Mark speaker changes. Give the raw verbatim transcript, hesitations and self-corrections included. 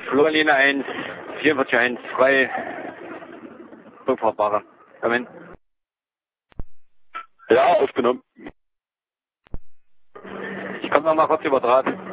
Speaker 1: Flurlinie eins, vierundvierzig eins, frei, Rückfahrbare. Komm hin.
Speaker 2: Ja, aufgenommen.
Speaker 1: Ich komme noch mal kurz über Draht.